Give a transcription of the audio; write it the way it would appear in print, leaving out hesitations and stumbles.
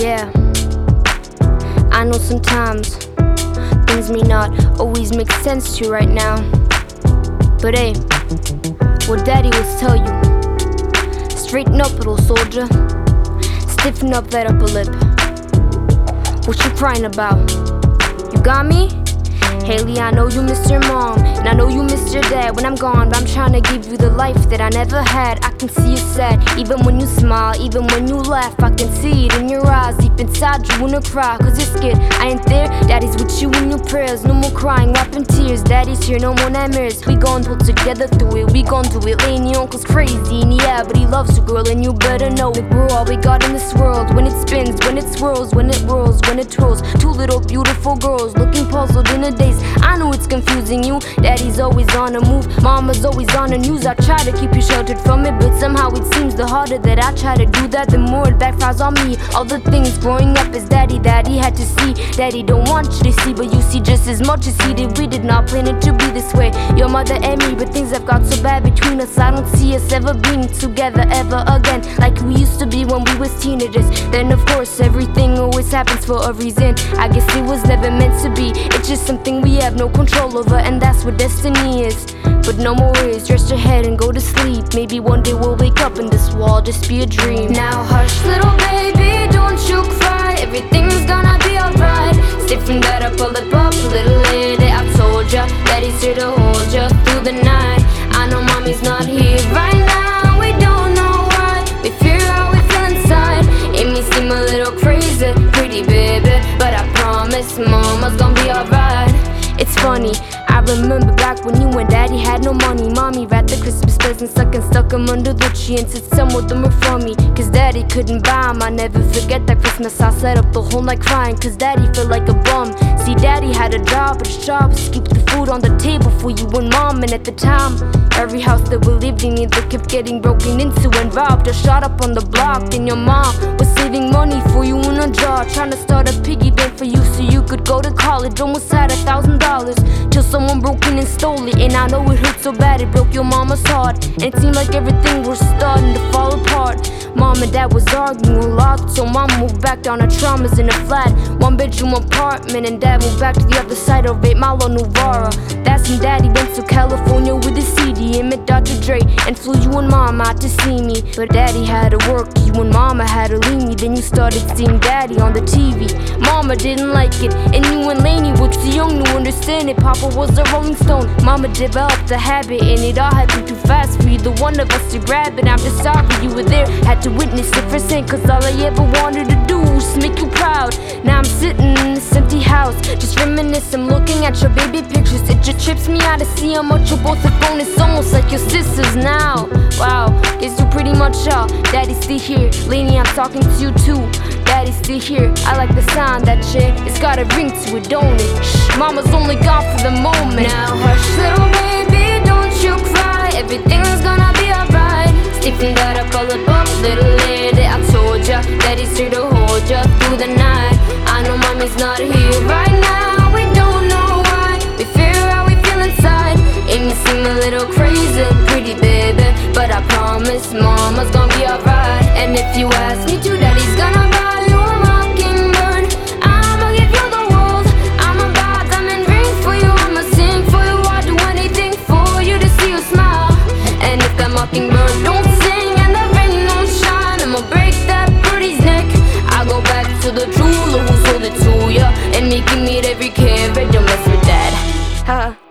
Yeah, I know sometimes things may not always make sense to you right now, but hey, what daddy will tell you: straighten up, little soldier, stiffen up that upper lip. What you crying about? You got me? Haley, I know you miss your mom, and I know you miss your dad when I'm gone, but I'm trying to give you the life that I never had. I can see you sad, even when you smile, even when you laugh. I can see it in your eyes, deep inside you wanna cry, cause you're scared I ain't there. Daddy's with you in your prayers, no more crying, wiping tears. Daddy's here, no more nightmares. We gon' pull together through it, we gon' do it. Laying your uncle's crazy, and yeah, but he loves you, girl, and you better know that we're all we got in this world. When it spins, when it swirls, when it whirls, when it twirls. Two little beautiful girls looking puzzled in a daze. I know it's confusing you. Daddy's always on the move, mama's always on the news. I try to keep you sheltered from it, but somehow it seems the harder that I try to do that, the more it backfires on me. All the things growing up as daddy that he had to see, daddy don't want you to see, but you see just as much as he did. We did not plan it to be this way, your mother and me, but things have got so bad between us. I don't see us ever being together ever again, like we used to be when we was teenagers. Then of course everything always happens for a reason. I guess it was never meant to be, it's just something we have no control over, and that's what destiny is. But no more worries, rest your head and go to sleep. Maybe one day we'll wake up and this will all just be a dream. Now hush little baby, don't you cry, everything's gonna be alright. Stiffen that up, pull it up a little lady. I told ya, daddy's here to hold ya through the night. I know mommy's not here right now, we don't know why. We fear how we feel inside. It may seem a little crazy, pretty baby, but I promise mama's gonna be alright. It's funny, I remember back when you and daddy had no money. Mommy wrapped the Christmas presents and stuck them under the tree and said some of them were for me, cause daddy couldn't buy them. I never forget that Christmas, I sat up the whole night crying, cause daddy felt like a bum. See, daddy had a job, but his job was to keep the food on the table for you and mom. And at the time, every house that we lived in either kept getting broken into and robbed or shot up on the block. And your mom was saving money for you in a jar, trying to start a piggy bank for you so you could go to college. Almost had $1,000 till someone broke in and stole it. And I know it hurt so bad it broke your mama's heart, and it seemed like everything was starting to fall apart. Mom and dad was arguing a lot, so mom moved back down her traumas in a flat 1-bedroom apartment, and dad moved back to the other side of 8 Mile on Novara. That's when daddy went to California with a CD and met Dr. Dre and flew you and mom out to see me. But daddy had to work, you and mama had to leave me. Then you started seeing daddy on the TV. Mama didn't like it, and you and Lainey were too young to understand it. Papa was a Rolling Stone, mama developed a habit, and it all happened too fast for either one of us to grab it. I'm just sorry you were there, had to witness it firsthand, cause all I ever wanted to do was make you proud. Now I'm sitting in this empty house, just reminiscing, looking at your baby pictures. It just trips me out to see how much you both have grown. It's almost like your sisters now. Wow, guess you pretty much are. Daddy's still here, Lainey, I'm talking to you too. Daddy's still here, I like the sound that shit. It's got a ring to it, don't it? Shh, mama's only gone for the moment. Now hush little baby, don't you cry, everything's gonna be alright. Stiffen that up, pull it up, little lady. I told ya, daddy's here to hold ya through the night. I know mommy's not here right now, we don't know why. We fear how we feel inside. It may seem a little crazy, pretty baby, but I promise mama's gonna be alright. And if you ask me to, daddy's gonna buy you a mockingbird. I'ma give you the world, I'ma buy a diamond ring for you, I'ma sing for you, I'll do anything for you to see you smile. And if that mockingbird don't sing and the rain don't shine, I'ma break that birdie's neck. I'll go back to the jeweler who sold it to ya, and make you meet every carat, don't mess with that. Ha.